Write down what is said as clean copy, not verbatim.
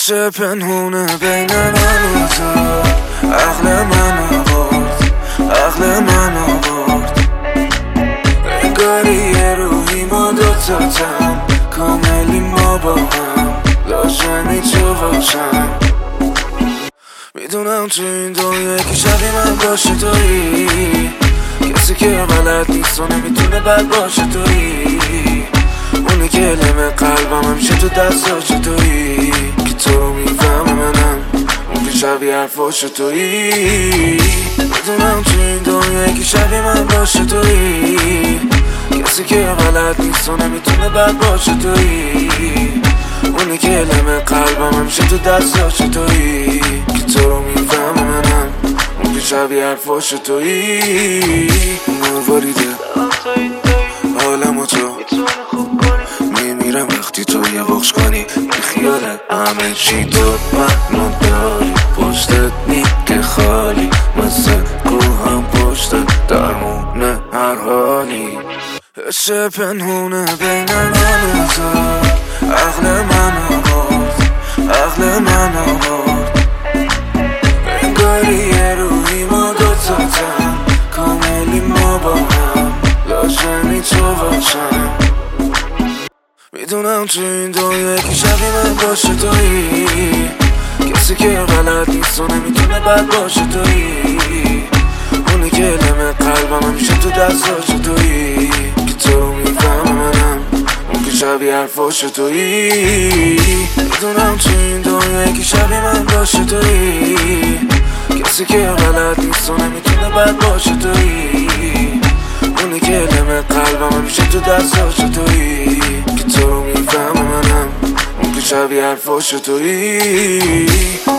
عشق پنهونه بین من و تو، عقل منو برد، عقل منو برد. انگاری یه روحی ما دوتاتم، کاملی ما با هم، لازمی تو باشم. میدونم تو این دنیا یکی شبیه من باشه تویی، کسی که بلد نیست و نمیتونه بد باشه تویی، اونی که لمه قلبم همیشه تو دستاش تویی، که تو رو میفهمه منم اون که شبیه حرفاش تویی. میدونم تو این دنیا یکی شبیه من باشه تویی، کسی که بلد نیست و نمیتونه بد باشه تویی، اونی که لمه قلبم همیشه تو دستاش تویی، که تو رو میفهمه منم اون که شبیه حرفاش تویی. مواریده حالم و تو میمیرم وقتی تو یه بخش کنی، بی خیالت همه چی تو منو داری، پشتت میگه خالی، مثل روحم پشتت درمونه هر حالی. عشق پنهونه بین من و تو، عقل منو برد، عقل منو برد. انگاری یه روحی ما دوتاتم، کاملی ما با هم، لازمی تو باشم. میدونم تو این دنیا یکی شبیه من باشه تویی، کسی که بلد نیست و نمیتونه بد باشه تویی، اونی که لمه قلبم همیشه تو دستاش تویی، که تو رو میفهمه منم اون که شبیه حرفاش تویی. میدونم تو این دنیا یکی شبیه من باشه تویی، کسی که بلد نیست و نمیتونه بد باشه تویی، اونی که لمه قلبم همیشه تو دستاش تویی، که تو رو میفهمه منم اون که شبیه حرفاش تویی.